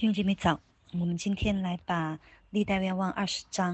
弟兄姐妹早，我们今天来把历代愿望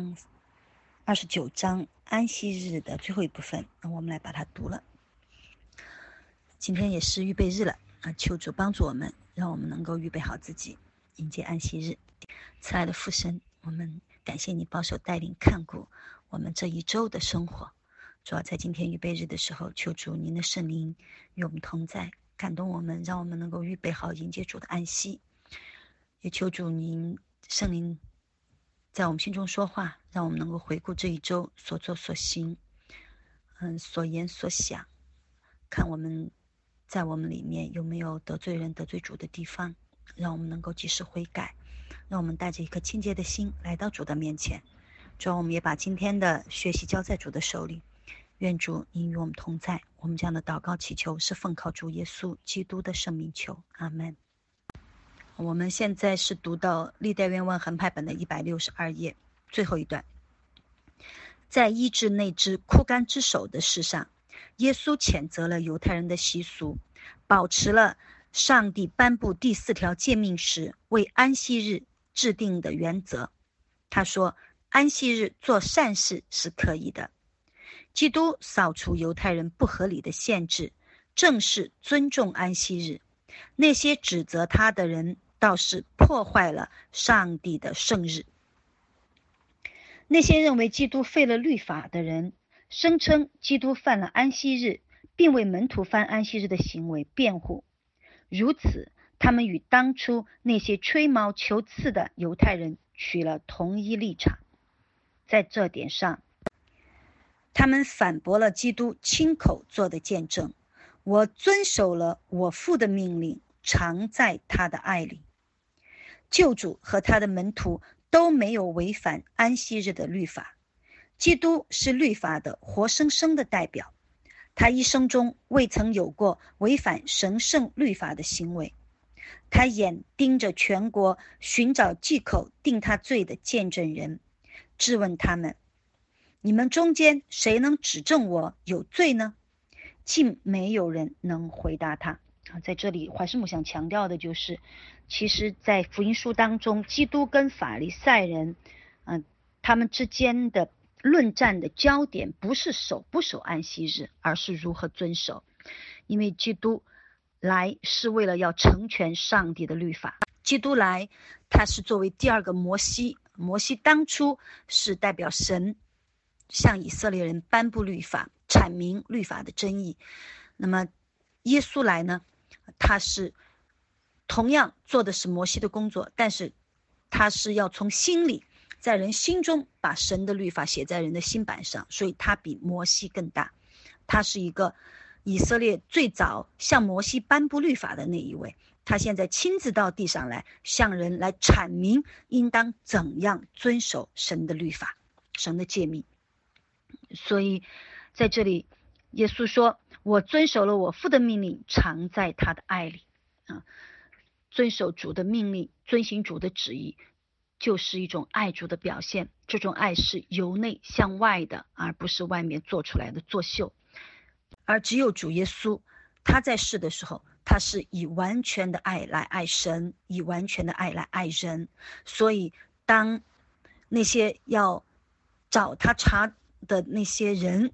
29章安息日的最后一部分，我们来把它读了。今天也是预备日了求主帮助我们，让我们能够预备好自己，迎接安息日。慈爱的父神，我们感谢你保守带领看顾我们这一周的生活。主要在今天预备日的时候，求主您的圣灵与我们同在，感动我们，让我们能够预备好迎接主的安息。也求主您圣灵在我们心中说话，让我们能够回顾这一周所做所行，所言所想，看我们在我们里面有没有得罪人得罪主的地方，让我们能够及时悔改，让我们带着一颗清洁的心来到主的面前。主要我们也把今天的学习交在主的手里，愿主您与我们同在。我们这样的祷告祈求是奉靠主耶稣基督的圣名求，阿们。我们现在是读到历代愿望横排版的162页最后一段。在医治那只枯干之手的事上，耶稣谴责了犹太人的习俗，保持了上帝颁布第4条诫命时为安息日制定的原则。他说，安息日做善事是可以的。基督扫除犹太人不合理的限制，正是尊重安息日。那些指责他的人倒是破坏了上帝的圣日。那些认为基督废了律法的人，声称基督犯了安息日，并为门徒犯安息日的行为辩护。如此，他们与当初那些吹毛求疵的犹太人取了同一立场。在这点上，他们反驳了基督亲口做的见证：我遵守了我父的命令，常在他的爱里。救主和他的门徒都没有违反安息日的律法。基督是律法的活生生的代表，他一生中未曾有过违反神圣律法的行为。他眼盯着全国寻找藉口定他罪的见证人，质问他们：你们中间谁能指证我有罪呢？竟没有人能回答他。在这里怀斯牧想强调的就是，其实在福音书当中，基督跟法利赛人他们之间的论战的焦点不是守不守安息日，而是如何遵守。因为基督来是为了要成全上帝的律法。基督来他是作为第二个摩西，摩西当初是代表神向以色列人颁布律法，阐明律法的真义。那么耶稣来呢，他是同样做的是摩西的工作，但是他是要从心里在人心中把神的律法写在人的心板上，所以他比摩西更大。他是一个以色列最早向摩西颁布律法的那一位，他现在亲自到地上来向人来阐明应当怎样遵守神的律法，神的诫命。所以在这里耶稣说，我遵守了我父的命令，常在他的爱里遵守主的命令，遵行主的旨意，就是一种爱主的表现。这种爱是由内向外的，而不是外面做出来的作秀。而只有主耶稣，他在世的时候，他是以完全的爱来爱神，以完全的爱来爱人。所以当那些要找他茬的那些人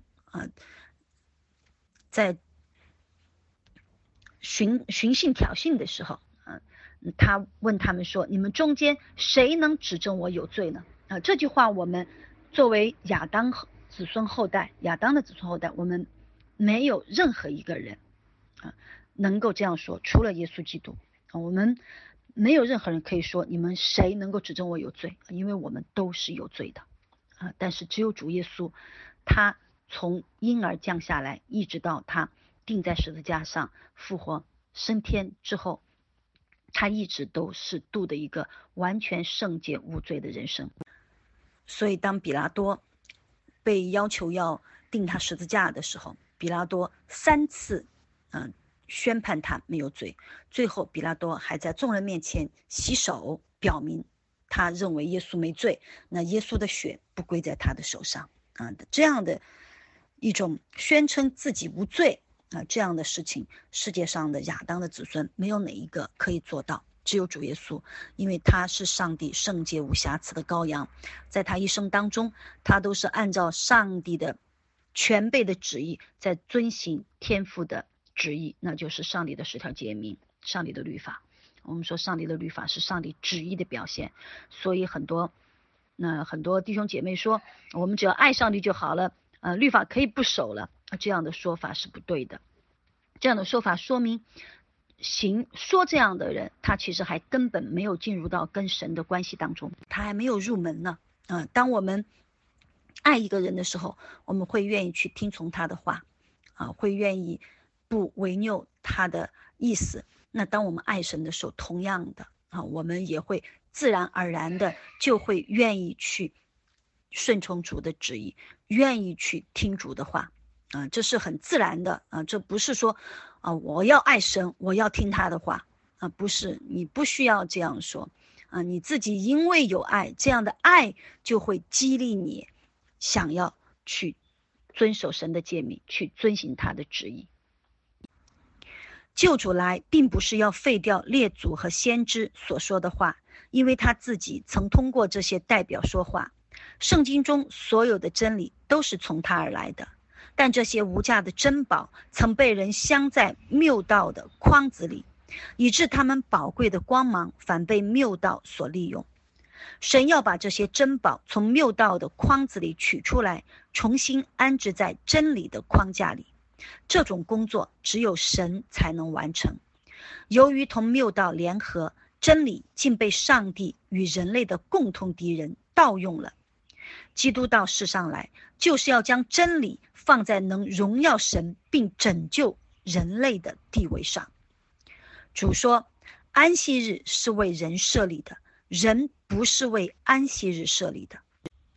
在寻衅挑衅的时候他问他们说，你们中间谁能指证我有罪呢？这句话我们作为亚当的子孙后代，我们没有任何一个人能够这样说，除了耶稣基督我们没有任何人可以说你们谁能够指证我有罪，因为我们都是有罪的但是只有主耶稣，他从婴儿降下来，一直到他钉在十字架上复活升天之后，他一直都是度的一个完全圣洁无罪的人生。所以当比拉多被要求要钉他十字架的时候，比拉多3次宣判他没有罪，最后比拉多还在众人面前洗手，表明他认为耶稣没罪，那耶稣的血不归在他的手上这样的一种宣称自己无罪这样的事情，世界上的亚当的子孙没有哪一个可以做到只有主耶稣，因为他是上帝圣洁无瑕疵的羔羊，在他一生当中，他都是按照上帝的全备的旨意在遵行天父的旨意，那就是上帝的10条诫命，上帝的律法。我们说上帝的律法是上帝旨意的表现，所以很多弟兄姐妹说我们只要爱上帝就好了，律法可以不守了，这样的说法是不对的。这样的说法说明说这样的人，他其实还根本没有进入到跟神的关系当中，他还没有入门呢。当我们爱一个人的时候，我们会愿意去听从他的话，会愿意不违拗他的意思。那当我们爱神的时候，同样的我们也会自然而然的就会愿意去顺从主的旨意，愿意去听主的话。这是很自然的这不是说我要爱神，我要听他的话不是，你不需要这样说你自己因为有爱，这样的爱就会激励你想要去遵守神的诫命，去遵行他的旨意。救主来并不是要废掉列祖和先知所说的话，因为他自己曾通过这些代表说话。圣经中所有的真理都是从他而来的，但这些无价的珍宝曾被人镶在谬道的筐子里，以致他们宝贵的光芒反被谬道所利用。神要把这些珍宝从谬道的筐子里取出来，重新安置在真理的框架里。这种工作只有神才能完成。由于同谬道联合，真理竟被上帝与人类的共同敌人盗用了。基督到世上来，就是要将真理放在能荣耀神并拯救人类的地位上。主说，安息日是为人设立的，人不是为安息日设立的。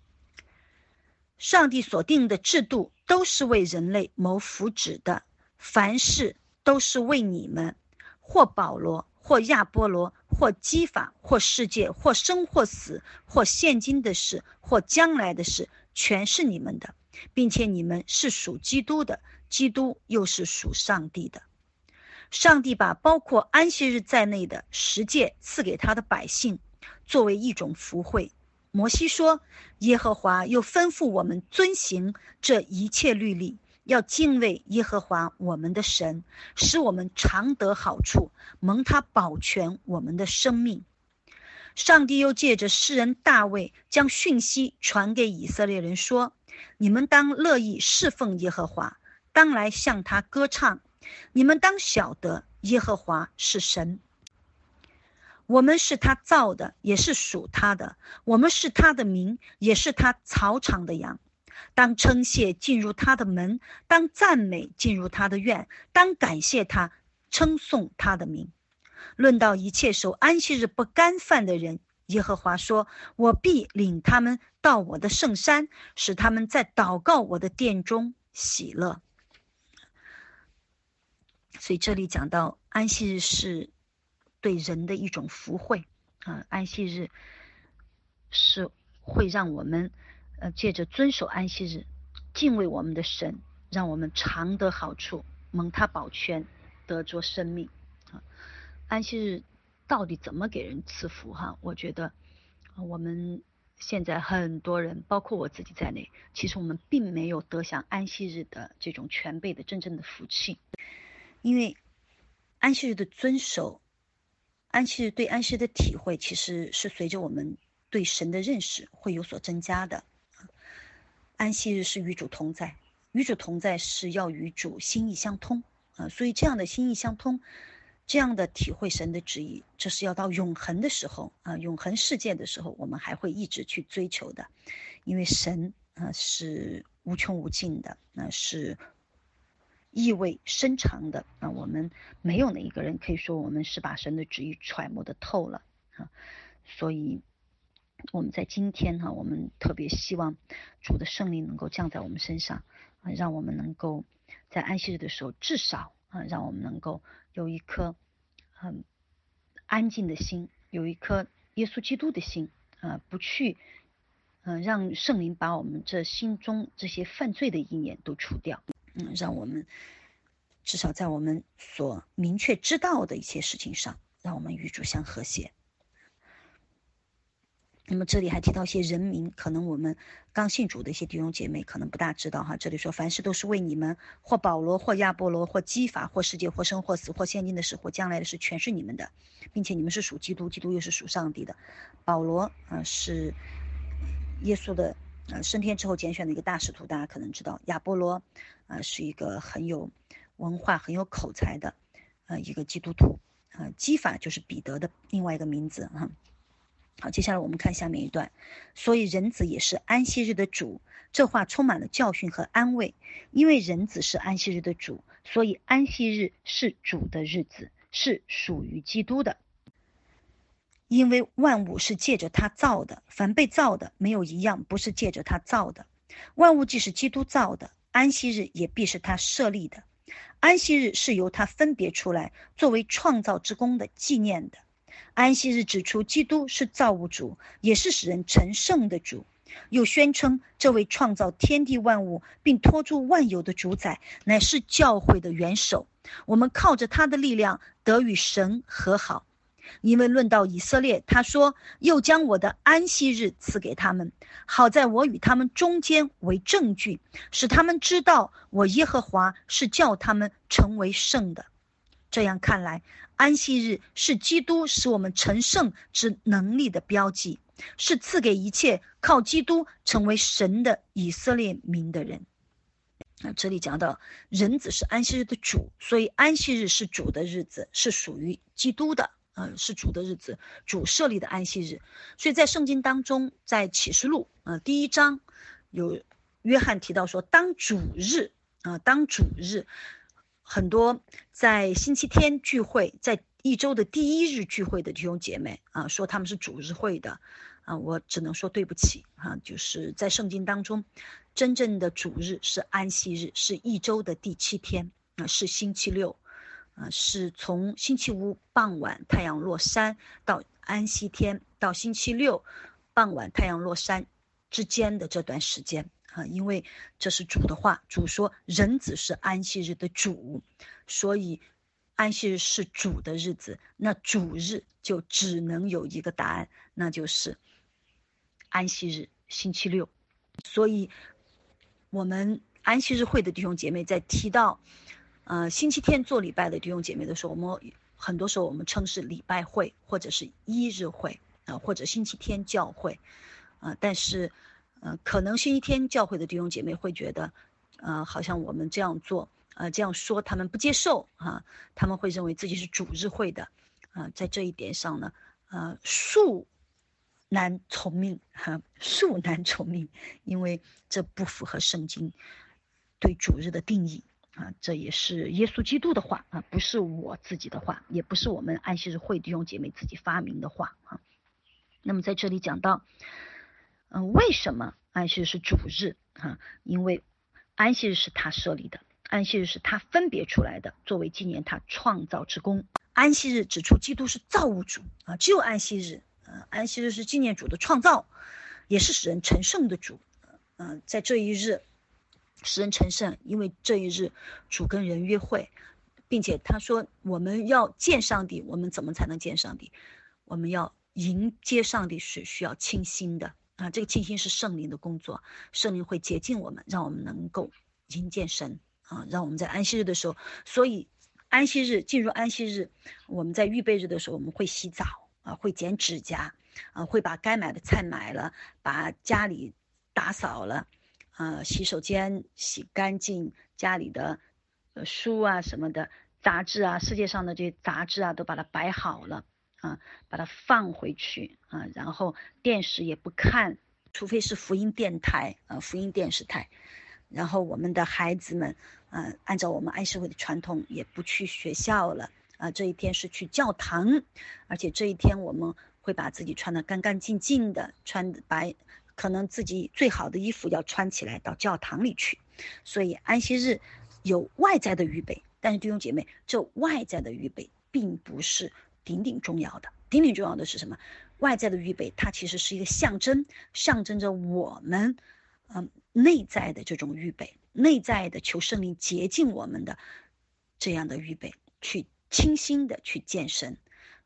上帝所定的制度都是为人类谋福祉的，凡事都是为你们，或保罗，或亚波罗，或基法，或世界，或生或死，或现今的事，或将来的事，全是你们的，并且你们是属基督的，基督又是属上帝的。上帝把包括安息日在内的10诫赐给他的百姓，作为一种福惠。摩西说，耶和华又吩咐我们遵行这一切律例，要敬畏耶和华我们的神，使我们常得好处，蒙他保全我们的生命。上帝又借着诗人大卫将讯息传给以色列人说，你们当乐意侍奉耶和华，当来向他歌唱，你们当晓得耶和华是神，我们是他造的，也是属他的，我们是他的民，也是他草场的羊。当称谢进入他的门，当赞美进入他的院，当感谢他，称颂他的名。论到一切守安息日不干犯的人，耶和华说，我必领他们到我的圣山，使他们在祷告我的殿中喜乐。所以这里讲到安息日是对人的一种福惠安息日是会让我们借着遵守安息日，敬畏我们的神，让我们常得好处，蒙他保全，得着生命安息日到底怎么给人赐福我觉得我们现在很多人，包括我自己在内，其实我们并没有得享安息日的这种全备的真正的福气。因为安息日的遵守，对安息日的体会，其实是随着我们对神的认识会有所增加的。安息日是与主同在，与主同在是要与主心意相通所以这样的心意相通，这样的体会神的旨意，这是要到永恒的时候永恒世界的时候，我们还会一直去追求的。因为神是无穷无尽的，是意味深长的我们没有哪一个人可以说我们是把神的旨意揣摩的透了所以我们在今天我们特别希望主的圣灵能够降在我们身上让我们能够在安息日的时候，至少让我们能够有一颗很安静的心，有一颗耶稣基督的心不去让圣灵把我们这心中这些犯罪的意念都除掉让我们至少在我们所明确知道的一些事情上让我们与主相和谐。那么这里还提到一些人名，可能我们刚信主的一些弟兄姐妹可能不大知道哈。这里说凡事都是为你们，或保罗，或亚波罗，或基法，或世界，或生或死，或现今的事，或将来的事，全是你们的，并且你们是属基督，基督又是属上帝的。保罗是耶稣的升天之后拣选的一个大使徒，大家可能知道。亚波罗是一个很有文化、很有口才的一个基督徒。基法就是彼得的另外一个名字哈。好，接下来我们看下面一段。所以人子也是安息日的主，这话充满了教训和安慰。因为人子是安息日的主，所以安息日是主的日子，是属于基督的。因为万物是借着他造的，凡被造的没有一样不是借着他造的。万物既是基督造的，安息日也必是他设立的。安息日是由他分别出来，作为创造之功的纪念的。安息日指出基督是造物主，也是使人成圣的主，又宣称这位创造天地万物并托住万有的主宰乃是教会的元首，我们靠着他的力量得与神和好。因为论到以色列，他说又将我的安息日赐给他们，好在我与他们中间为证据，使他们知道我耶和华是叫他们成为圣的。这样看来，安息日是基督使我们成圣之能力的标记，是赐给一切靠基督成为神的以色列民的人。这里讲到人子是安息日的主，所以安息日是主的日子，是属于基督的，是主的日子，主设立的安息日。所以在圣经当中，在启示录第1章有约翰提到说当主日，很多在星期天聚会，在一周的第一日聚会的弟兄姐妹说他们是主日会的我只能说对不起就是在圣经当中，真正的主日是安息日，是一周的第7天是星期六是从星期五傍晚太阳落山到安息天，到星期六傍晚太阳落山之间的这段时间因为这是主的话，主说人子是安息日的主，所以安息日是主的日子，那主日就只能有一个答案，那就是安息日，星期六。所以我们安息日会的弟兄姐妹在提到星期天做礼拜的弟兄姐妹的时候，我们很多时候我们称是礼拜会，或者是一日会或者星期天教会但是可能星期天教会的弟兄姐妹会觉得好像我们这样做这样说他们不接受他们会认为自己是主日会的在这一点上呢恕难从命恕难从命，因为这不符合圣经对主日的定义这也是耶稣基督的话不是我自己的话，也不是我们安息日会弟兄姐妹自己发明的话那么在这里讲到为什么安息日是主日因为安息日是他设立的，安息日是他分别出来的，作为纪念他创造之功。安息日指出基督是造物主只有安息日安息日是纪念主的创造，也是使人成圣的主在这一日使人成圣，因为这一日主跟人约会，并且他说我们要见上帝，我们怎么才能见上帝？我们要迎接上帝是需要清心的这个清心是圣灵的工作，圣灵会洁净我们，让我们能够迎见神让我们在安息日的时候，所以安息日进入安息日，我们在预备日的时候，我们会洗澡会剪指甲会把该买的菜买了，把家里打扫了洗手间洗干净，家里的书什么的杂志世界上的这些杂志都把它摆好了把它放回去然后电视也不看，除非是福音电台福音电视台。然后我们的孩子们按照我们安息会的传统也不去学校了这一天是去教堂，而且这一天我们会把自己穿得干干净净的，可能自己最好的衣服要穿起来到教堂里去。所以安息日有外在的预备，但是弟兄姐妹，这外在的预备并不是顶顶重要的。顶顶重要的是什么？外在的预备它其实是一个象征，象征着我们内在的这种预备，内在的求圣灵洁净我们的这样的预备，去清心的去见神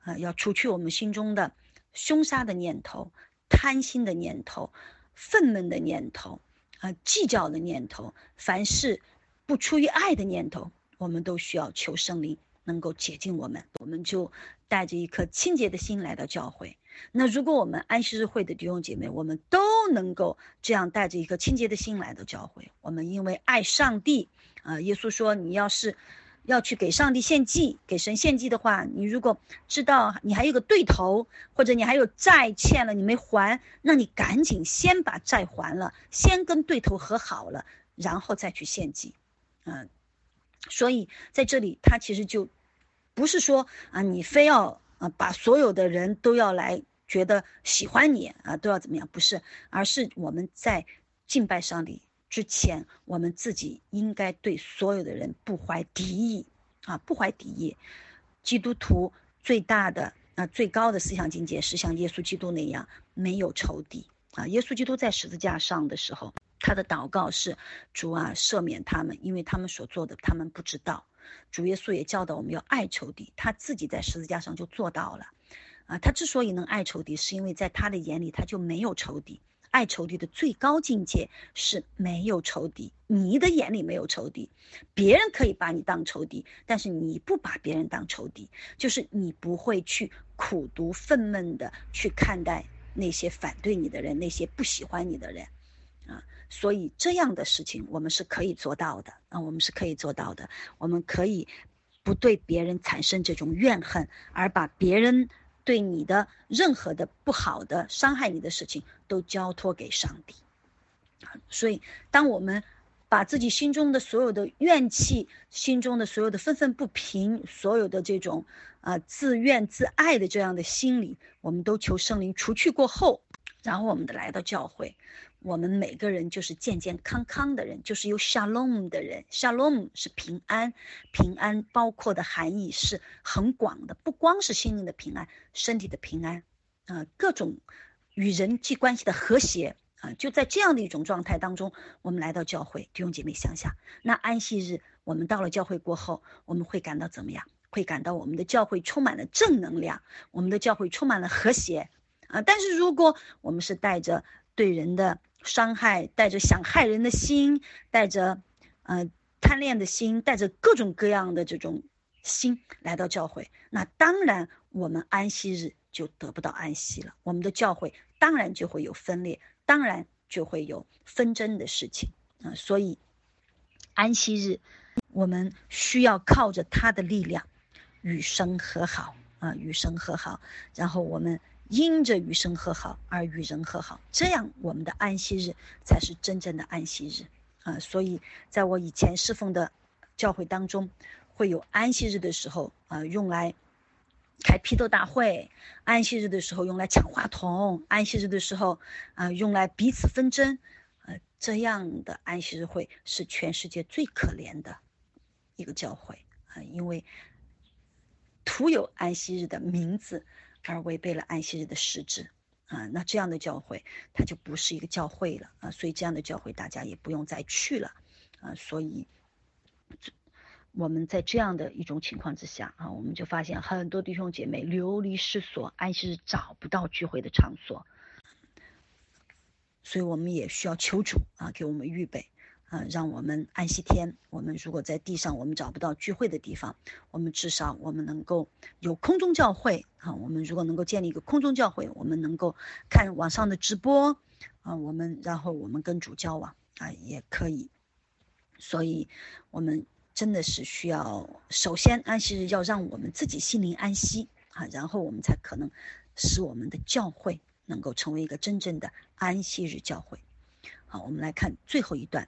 要除去我们心中的凶杀的念头、贪心的念头、愤懑的念头、计较的念头，凡是不出于爱的念头，我们都需要求圣灵能够洁净我们。我们就带着一颗清洁的心来到教会。那如果我们安息日会的弟兄姐妹，我们都能够这样带着一颗清洁的心来到教会，我们因为爱上帝耶稣说，你要是要去给上帝献祭，给神献祭的话，你如果知道你还有个对头，或者你还有债欠了你没还，那你赶紧先把债还了，先跟对头和好了，然后再去献祭。所以在这里他其实就不是说你非要把所有的人都要来觉得喜欢你都要怎么样，不是，而是我们在敬拜上帝之前，我们自己应该对所有的人不怀敌意不怀敌意。基督徒最大的最高的思想境界是像耶稣基督那样没有仇敌耶稣基督在十字架上的时候，他的祷告是主赦免他们，因为他们所做的他们不知道。主耶稣也教导我们要爱仇敌，他自己在十字架上就做到了他之所以能爱仇敌，是因为在他的眼里他就没有仇敌。爱仇敌的最高境界是没有仇敌，你的眼里没有仇敌，别人可以把你当仇敌，但是你不把别人当仇敌，就是你不会去苦毒愤懑的去看待那些反对你的人，那些不喜欢你的人所以这样的事情我们是可以做到的我们是可以做到的。我们可以不对别人产生这种怨恨，而把别人对你的任何的不好的伤害你的事情都交托给上帝所以当我们把自己心中的所有的怨气，心中的所有的愤愤不平，所有的这种自怨自艾的这样的心理，我们都求圣灵除去过后，然后我们来到教会，我们每个人就是健健康康的人，就是有 shalom 的人。 shalom 是平安，平安包括的含义是很广的，不光是心灵的平安，身体的平安各种与人际关系的和谐就在这样的一种状态当中，我们来到教会。弟兄姐妹想想，那安息日我们到了教会过后，我们会感到怎么样？会感到我们的教会充满了正能量，我们的教会充满了和谐但是如果我们是带着对人的伤害，带着想害人的心，带着贪恋的心，带着各种各样的这种心来到教会，那当然我们安息日就得不到安息了，我们的教会当然就会有分裂，当然就会有纷争的事情所以安息日我们需要靠着他的力量与神和好与神和好，然后我们因着与神和好而与人和好，这样我们的安息日才是真正的安息日所以在我以前侍奉的教会当中，会有安息日的时候用来开批斗大会，安息日的时候用来抢话筒，安息日的时候用来彼此纷争这样的安息日会是全世界最可怜的一个教会因为徒有安息日的名字而违背了安息日的实质那这样的教会它就不是一个教会了所以这样的教会大家也不用再去了所以我们在这样的一种情况之下我们就发现很多弟兄姐妹流离失所，安息日找不到聚会的场所所以我们也需要求主给我们预备让我们安息天，我们如果在地上我们找不到聚会的地方，我们至少我们能够有空中教会我们如果能够建立一个空中教会，我们能够看网上的直播然后我们跟主交往也可以。所以我们真的是需要，首先安息日要让我们自己心灵安息然后我们才可能使我们的教会能够成为一个真正的安息日教会我们来看最后一段。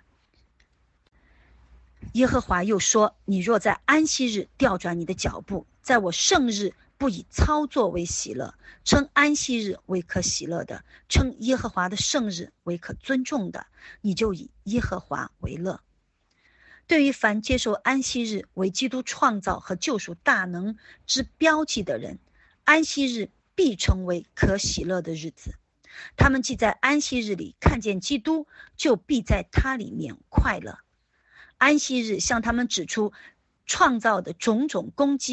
耶和华又说，你若在安息日调转你的脚步，在我圣日不以操作为喜乐，称安息日为可喜乐的，称耶和华的圣日为可尊重的，你就以耶和华为乐。对于凡接受安息日为基督创造和救赎大能之标记的人，安息日必成为可喜乐的日子。他们既在安息日里看见基督，就必在他里面快乐。安息日向他们指出创造的种种攻击，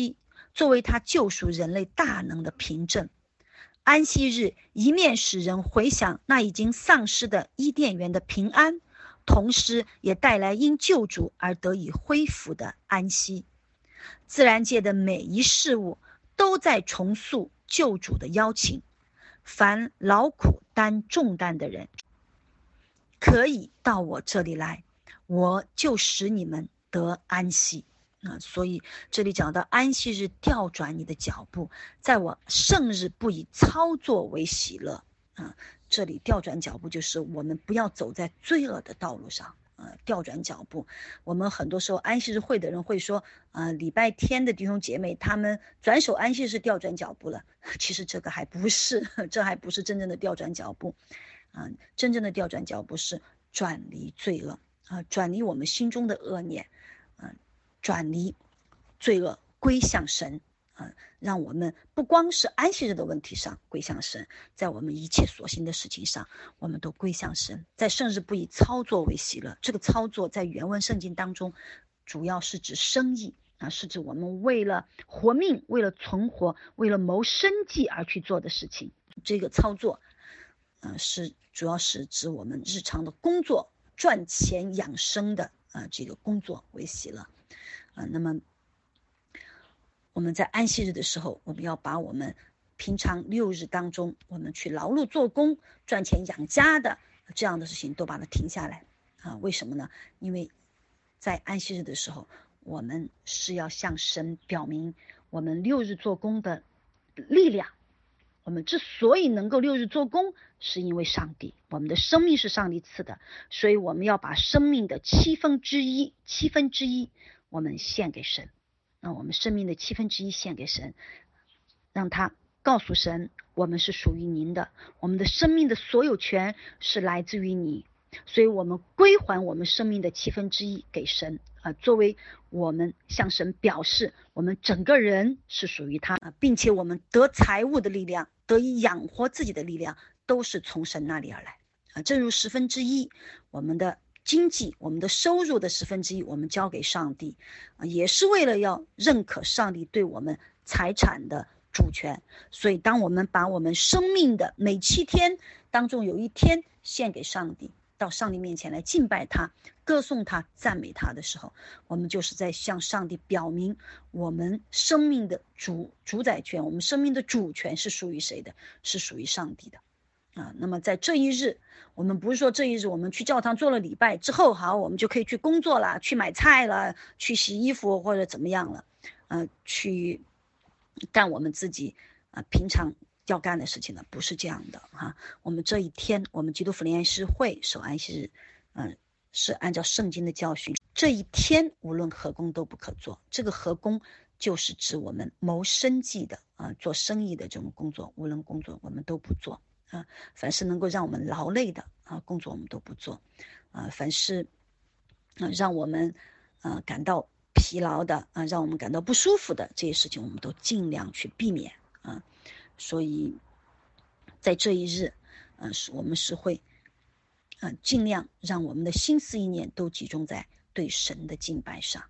作为他救赎人类大能的凭证。安息日一面使人回想那已经丧失的伊甸园的平安，同时也带来因救主而得以恢复的安息。自然界的每一事物都在重塑救主的邀请，凡劳苦担重担的人，可以到我这里来，我就使你们得安息。所以这里讲到安息日调转你的脚步，在我圣日不以操作为喜乐。这里调转脚步就是我们不要走在罪恶的道路上。调转脚步，我们很多时候安息日会的人会说，礼拜天的弟兄姐妹他们转守安息日调转脚步了。其实这个还不是，这还不是真正的调转脚步。真正的调转脚步是转离罪恶，转离我们心中的恶念，转离罪恶归向神，让我们不光是安息日的问题上归向神，在我们一切所行的事情上我们都归向神。在圣日不以操作为喜乐，这个操作在原文圣经当中主要是指生意，是指我们为了活命，为了存活，为了谋生计而去做的事情。这个操作主要是指我们日常的工作，赚钱养生的这个工作为喜乐。那么我们在安息日的时候，我们要把我们平常6日当中我们去劳碌做工赚钱养家的这样的事情都把它停下来。为什么呢？因为在安息日的时候，我们是要向神表明我们6日做工的力量。我们之所以能够6日做工，是因为上帝，我们的生命是上帝赐的，所以我们要把生命的七分之一我们献给神。我们生命的1/7献给神，让他告诉神，我们是属于您的，我们的生命的所有权是来自于你，所以我们归还我们生命的1/7给神，作为我们向神表示我们整个人是属于他，并且我们得财物的力量，得以养活自己的力量都是从神那里而来。正如1/10，我们的经济，我们的收入的1/10我们交给上帝，也是为了要认可上帝对我们财产的主权。所以当我们把我们生命的每7天当中有1天献给上帝，到上帝面前来敬拜他，歌颂他，赞美他的时候，我们就是在向上帝表明我们生命的主宰权，我们生命的主权是属于谁的？是属于上帝的。那么在这一日，我们不是说这一日我们去教堂做了礼拜之后，好，我们就可以去工作了，去买菜了，去洗衣服或者怎么样了，去干我们自己平常要干的事情了，不是这样的我们这一天，我们基督复临安息会守安息日，是按照圣经的教训，这一天无论何工都不可做。这个何工就是指我们谋生计的做生意的这种工作，无论工作我们都不做。凡是能够让我们劳累的工作我们都不做。凡是让我们感到疲劳的让我们感到不舒服的这些事情，我们都尽量去避免。所以在这一日我们是会尽量让我们的心思意念都集中在对神的敬拜上。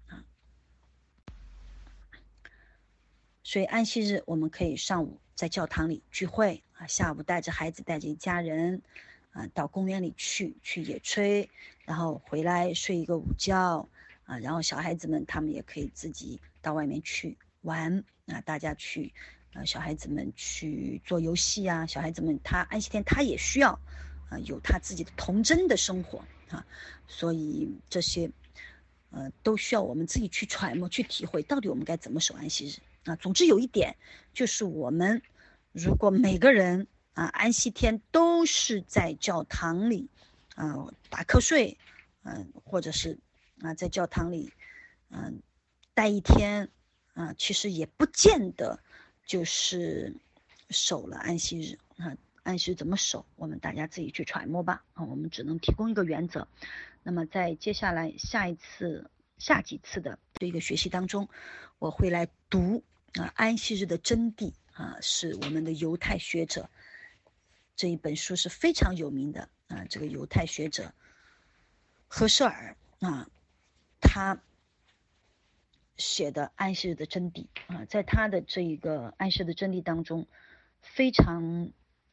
所以安息日我们可以上午在教堂里聚会，下午带着孩子带着一家人到公园里去野炊，然后回来睡一个午觉然后小孩子们他们也可以自己到外面去玩大家去小孩子们去做游戏小孩子们他安息天他也需要有他自己的童真的生活所以这些都需要我们自己去揣摩去体会，到底我们该怎么守安息日总之有一点就是我们如果每个人安息天都是在教堂里打瞌睡或者是在教堂里待一天其实也不见得就是守了安息日安息日怎么守我们大家自己去揣摩吧我们只能提供一个原则。那么在接下来下几次的这个学习当中，我会来读安息日的真谛是我们的犹太学者，这一本书是非常有名的这个犹太学者何舍尔他写的安息日的真谛啊，在他的这一个安息日的真谛当中，非常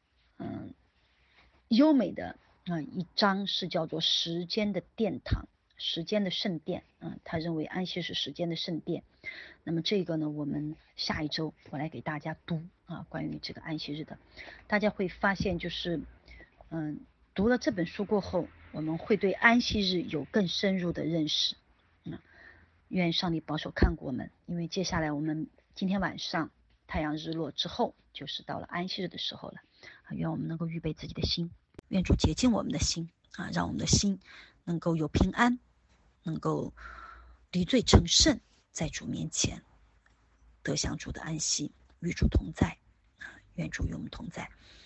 优美的一章是叫做时间的殿堂，时间的圣殿他认为安息是时间的圣殿。那么这个呢，我们下一周我来给大家读关于这个安息日的，大家会发现就是读了这本书过后，我们会对安息日有更深入的认识。愿上帝保守看顾我们，因为接下来我们今天晚上太阳日落之后，就是到了安息日的时候了愿我们能够预备自己的心，愿主洁净我们的心让我们的心能够有平安，能够离罪成圣，在主面前得享主的安息，与主同在愿主与我们同在。